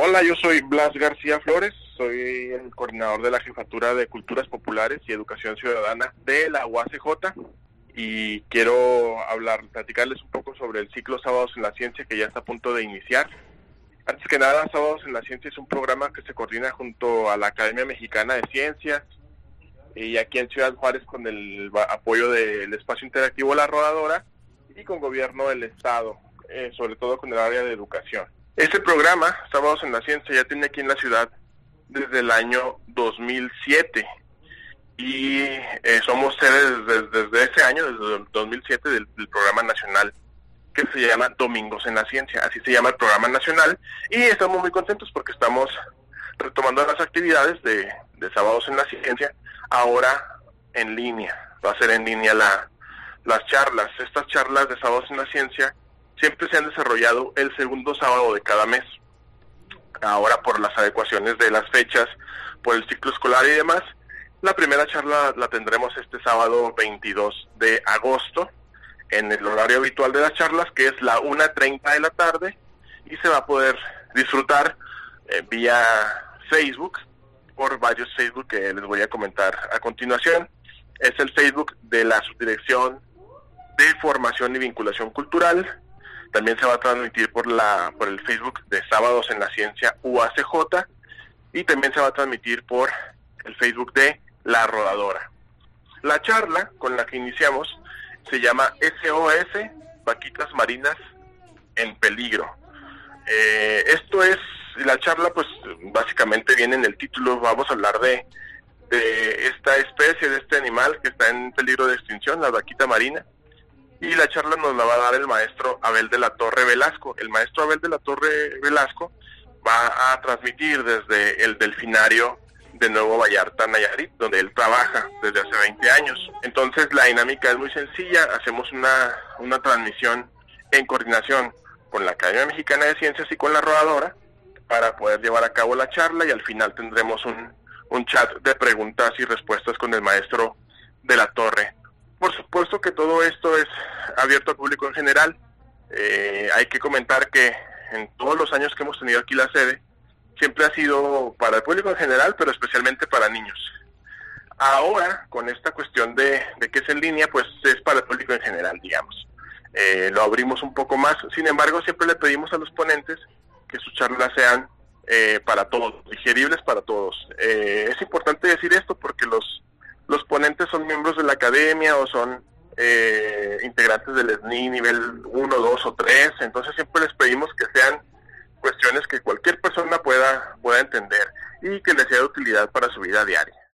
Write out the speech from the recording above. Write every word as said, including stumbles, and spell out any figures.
Hola, yo soy Blas García Flores, soy el coordinador de la Jefatura de Culturas Populares y Educación Ciudadana de la U A C J y quiero hablar, platicarles un poco sobre el ciclo Sábados en la Ciencia que ya está a punto de iniciar. Antes que nada, Sábados en la Ciencia es un programa que se coordina junto a la Academia Mexicana de Ciencias y aquí en Ciudad Juárez con el apoyo del Espacio Interactivo La Rodadora y con Gobierno del Estado, eh, sobre todo con el área de educación. Este programa, Sábados en la Ciencia, ya tiene aquí en la ciudad desde el año dos mil siete y eh, somos sedes desde, desde ese año, desde el dos mil siete, del, del programa nacional que se llama Domingos en la Ciencia, así se llama el programa nacional, y estamos muy contentos porque estamos retomando las actividades de, de Sábados en la Ciencia, ahora en línea, va a ser en línea la, las charlas. Estas charlas de Sábados en la Ciencia siempre se han desarrollado el segundo sábado de cada mes. Ahora, por las adecuaciones de las fechas, por el ciclo escolar y demás, la primera charla la tendremos este sábado veintidós de agosto, en el horario habitual de las charlas, que es la una treinta de la tarde, y se va a poder disfrutar eh, vía Facebook, por varios Facebook que les voy a comentar a continuación. Es el Facebook de la Subdirección de Formación y Vinculación Cultural. También se va a transmitir por la por el Facebook de Sábados en la Ciencia U A C J y también se va a transmitir por el Facebook de La Rodadora. La charla con la que iniciamos se llama S O S, Vaquitas Marinas en Peligro. Eh, esto es, la charla pues básicamente viene en el título, vamos a hablar de, de esta especie, de este animal que está en peligro de extinción, la vaquita marina. Y la charla nos la va a dar el maestro Abel de la Torre Velasco. El maestro Abel de la Torre Velasco va a transmitir desde el delfinario de Nuevo Vallarta, Nayarit, donde él trabaja desde hace veinte años. Entonces la dinámica es muy sencilla, hacemos una, una transmisión en coordinación con la Academia Mexicana de Ciencias y con La Rodadora para poder llevar a cabo la charla, y al final tendremos un, un chat de preguntas y respuestas con el maestro de la Torre. Por supuesto que todo esto es abierto al público en general. Eh, hay que comentar que en todos los años que hemos tenido aquí la sede, siempre ha sido para el público en general, pero especialmente para niños. Ahora, con esta cuestión de, de que es en línea, pues es para el público en general, digamos. Eh, lo abrimos un poco más. Sin embargo, siempre le pedimos a los ponentes que sus charlas sean eh, para todos, digeribles para todos. Eh, es importante decir esto porque los Los ponentes son miembros de la academia o son eh, integrantes del S N I nivel uno, dos o tres, entonces siempre les pedimos que sean cuestiones que cualquier persona pueda, pueda entender y que les sea de utilidad para su vida diaria.